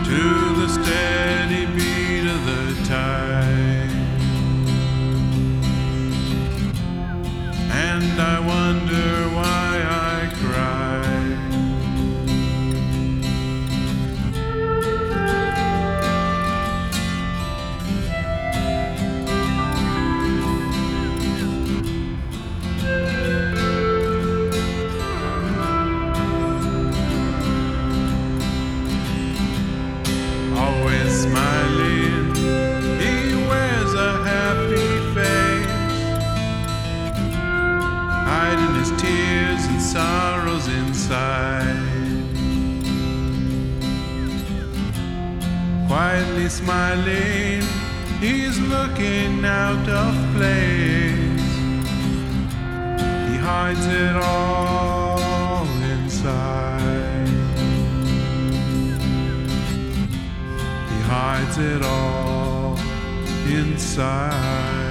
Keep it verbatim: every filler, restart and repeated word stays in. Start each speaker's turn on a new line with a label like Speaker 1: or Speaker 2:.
Speaker 1: to the steady beat of the tide. And I wonder why I cry. Always smiling, he wears a happy face, hiding his tears and sorrows inside. Quietly smiling, he's looking out of place. He hides it all inside. He hides it all inside.